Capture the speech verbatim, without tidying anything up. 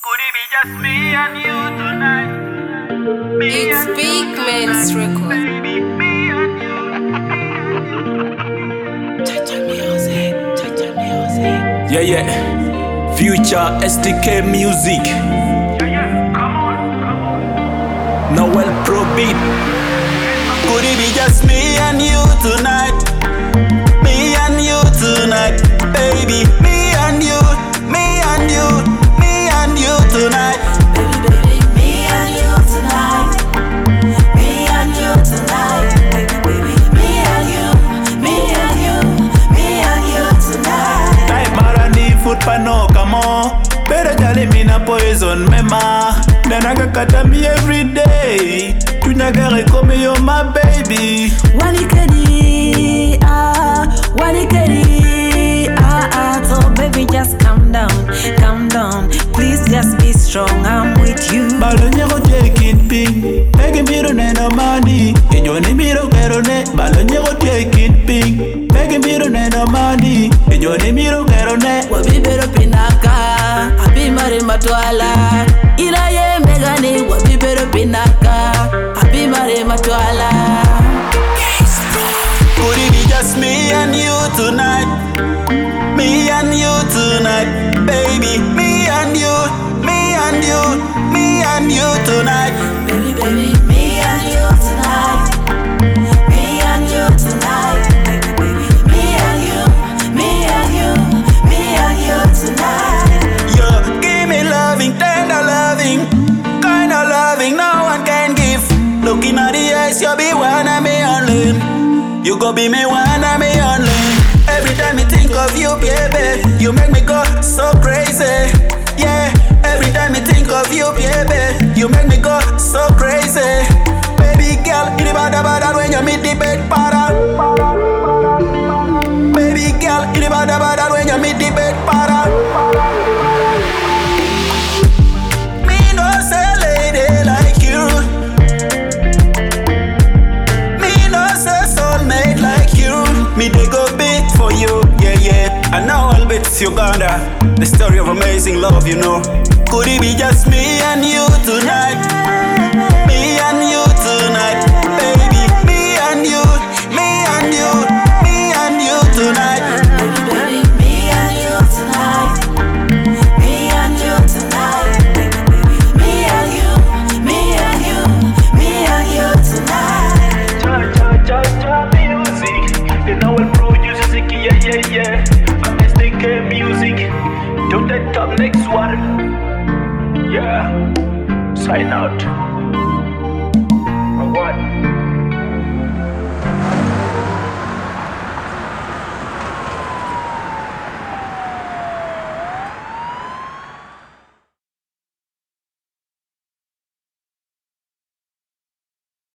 Could it be just me and you tonight? Me It's and Big you Men's tonight, Record. baby, me and you. Chacha music, chacha music. Yeah, yeah. Future S D K music. Yeah, yeah, come on, come on. Noel Pro beat. Could it be just me and you tonight? Me and you tonight, baby. Me and you, me and you, me and you tonight. Baby, baby, me and you tonight. Me and you tonight. Baby, baby, me and you, me and you, me and you tonight. Type marani foot pano, come on. Better jali me na poison mema. Nana kata me every day. Tunaga rekome yo my baby. Wanikedi, ah, wanikedi, ah, ah. So baby, just calm down, calm down. Please just be strong, I'm with you. Balonya go take it ping. Ege miro neno mani. Ejoni miro kerone. Balonya go take it ping. Ege miro neno mani. Ejoni miro kerone. Wabibero pinaka, abimare matwala. Ila ye megani, wabibero pinaka, abimare matwala. Could it be just me and you tonight? Me and you tonight, baby. Me and you, me and you, me and you tonight. Baby, baby, me and you tonight. Me and you tonight. Baby, baby, me and you, me and you, me and you tonight. You give me loving, tender loving, kind of loving no one can give. Looking at the eyes, you be one of me only. You go be me one of me only. Every time I think of you, baby, you make me go so crazy. Yeah, every time I think of you, baby, you make me go so crazy. Baby girl, it is bad bad when you meet the bed para. Baby girl, it is bad bad when you meet the bed para. Me no say lady like you. Me no say soulmate like you. Me they go big for you, yeah yeah. And now I'll bet Uganda, the story of amazing love, you know. Could it be just me and you tonight? Me and you tonight, baby. Me and you, me and you, me and you tonight. Baby, baby, me and you tonight. Me and you tonight. Baby, baby, me and you, me and you, me and you tonight. Cha cha cha cha music. You know it produces it, yeah yeah yeah. I'm S D K music. Do the top next one. Yeah. Sign out. What?